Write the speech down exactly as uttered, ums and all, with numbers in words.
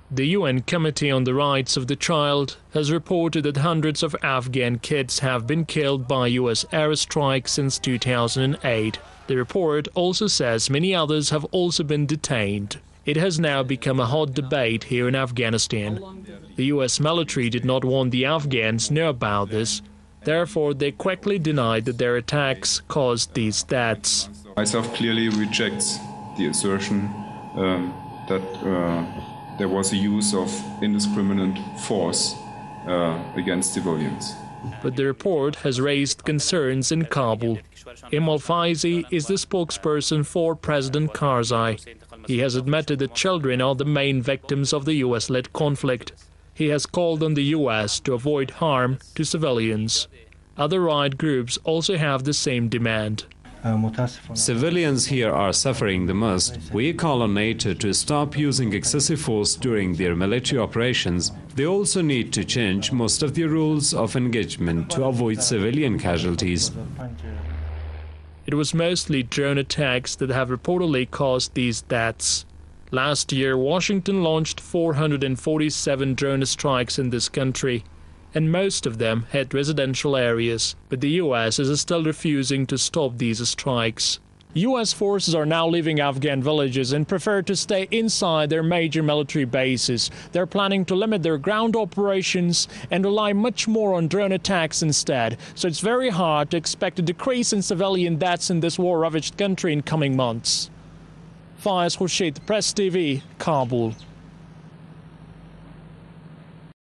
The U N Committee on the Rights of the Child has reported that hundreds of Afghan kids have been killed by U S airstrikes since two thousand eight. The report also says many others have also been detained. It has now become a hot debate here in Afghanistan. The U S military did not want the Afghans to know about this. Therefore, they quickly denied that their attacks caused these deaths. ISAF clearly rejects the assertion um, that uh, there was a use of indiscriminate force uh, against civilians. But the report has raised concerns in Kabul. Imal Faizi is the spokesperson for President Karzai. He has admitted that children are the main victims of the U S-led conflict. He has called on the U S to avoid harm to civilians. Other riot groups also have the same demand. Civilians here are suffering the most. We call on NATO to stop using excessive force during their military operations. They also need to change most of the rules of engagement to avoid civilian casualties. It was mostly drone attacks that have reportedly caused these deaths. Last year, Washington launched four hundred forty-seven drone strikes in this country, and most of them hit residential areas. But the U S is still refusing to stop these strikes. U S forces are now leaving Afghan villages and prefer to stay inside their major military bases. They're planning to limit their ground operations and rely much more on drone attacks instead. So it's very hard to expect a decrease in civilian deaths in this war-ravaged country in coming months. Faiz Khurshid, Press T V, Kabul.